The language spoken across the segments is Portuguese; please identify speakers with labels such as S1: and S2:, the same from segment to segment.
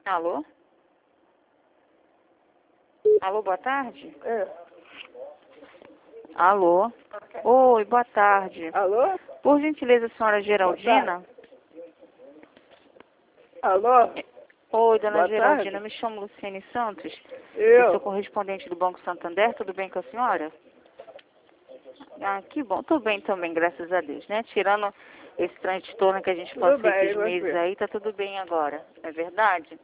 S1: Alô? Alô, boa tarde?
S2: É.
S1: Alô? Oi, boa tarde.
S2: Alô?
S1: Por gentileza, senhora Geraldina?
S2: Alô?
S1: Oi, dona
S2: Boa
S1: Geraldina,
S2: tarde.
S1: me chamo Luciene Santos. Eu sou
S2: Eu?
S1: correspondente do Banco Santander, tudo bem com a senhora? Ah, que bom, tô bem também, graças a Deus, né? Tirando esse transtorno que a gente
S2: Tudo
S1: passou
S2: bem,
S1: esses
S2: e
S1: meses
S2: você?
S1: aí, tá tudo bem agora, é verdade?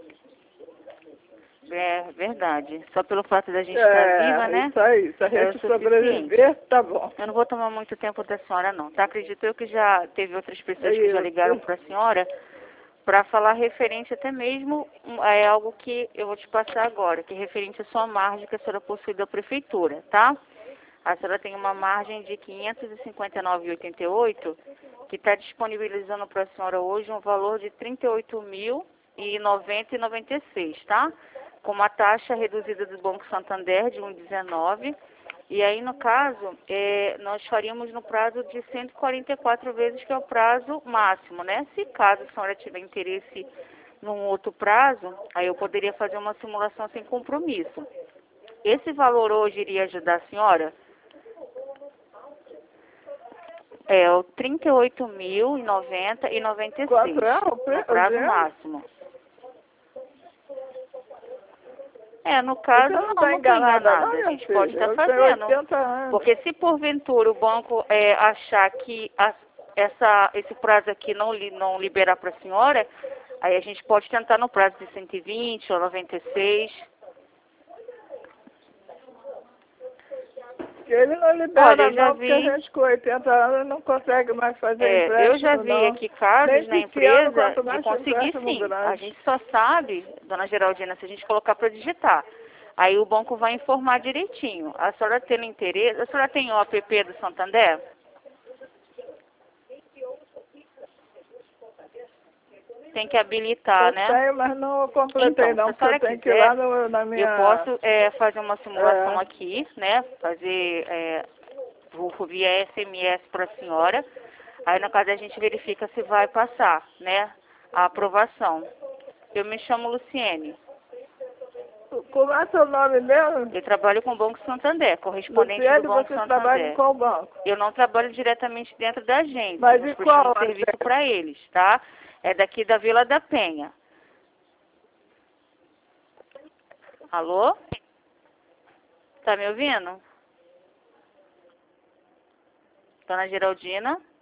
S1: É verdade. Só pelo fato da gente estar viva,
S2: É,
S1: né?
S2: isso aí. Se a
S1: É o
S2: gente
S1: suficiente.
S2: sobreviver, tá bom.
S1: Eu não vou tomar muito tempo da senhora, não, tá? Acredito eu que já teve outras
S2: É
S1: pessoas que já ligaram
S2: isso.
S1: para a senhora para falar referente até mesmo algo que eu vou te passar agora, que é referente à sua margem que a senhora possui da prefeitura, tá? A senhora tem uma margem de R$ 559,88 que está disponibilizando para a senhora hoje um valor de R$ 38.090,96, tá? Com uma taxa reduzida do Banco Santander de 1,19. E aí, no caso, nós faríamos no prazo de 144 vezes, que é o prazo máximo, né? Se caso a senhora tiver interesse num outro prazo, aí eu poderia fazer uma simulação sem compromisso. Esse valor hoje iria ajudar a senhora? É o R$ 38.090,96,
S2: Quanto é
S1: no
S2: o
S1: prazo
S2: dinheiro?
S1: máximo. No
S2: Você
S1: caso,
S2: não
S1: não,
S2: está
S1: não estou
S2: enganada não,
S1: enganada. A
S2: minha
S1: gente pode
S2: filha?
S1: estar
S2: Eu tenho
S1: fazendo.
S2: 80 anos.
S1: Porque se porventura o banco achar que esse prazo aqui não liberar para a senhora, aí a gente pode tentar no prazo de 120 ou 96.
S2: Que ele não
S1: Olha,
S2: libera não, porque a gente com 80 anos não consegue mais fazer
S1: eu já
S2: empréstimo
S1: vi
S2: não.
S1: aqui casos
S2: Nem
S1: na
S2: pequeno,
S1: empresa
S2: quanto
S1: de
S2: mais
S1: conseguir
S2: empréstimo
S1: sim. A
S2: grande.
S1: gente só sabe, dona Geraldina, se a gente colocar para digitar. Aí o banco vai informar direitinho. A senhora tendo interesse, a senhora tem o app do Santander? Tem que habilitar,
S2: Eu
S1: né?
S2: tenho, mas não completei
S1: Então, se
S2: não,
S1: a
S2: porque eu
S1: senhora
S2: tenho que ir lá
S1: quiser,
S2: na
S1: eu
S2: minha...
S1: posso fazer uma simulação
S2: É,
S1: aqui, né? Fazer via SMS para a senhora. Aí, no caso, a gente verifica se vai passar, né? A aprovação. Eu me chamo Luciene.
S2: como é seu nome mesmo?
S1: Eu trabalho com o Banco Santander, correspondente do
S2: Luciane,
S1: Banco
S2: você trabalha em
S1: Santander.
S2: qual banco?
S1: Eu não trabalho diretamente dentro da agência,
S2: Mas
S1: nós
S2: e
S1: prestamos
S2: qual
S1: serviço
S2: agência?
S1: para eles, tá? É daqui da Vila da Penha. Alô? Tá me ouvindo? Dona Geraldina?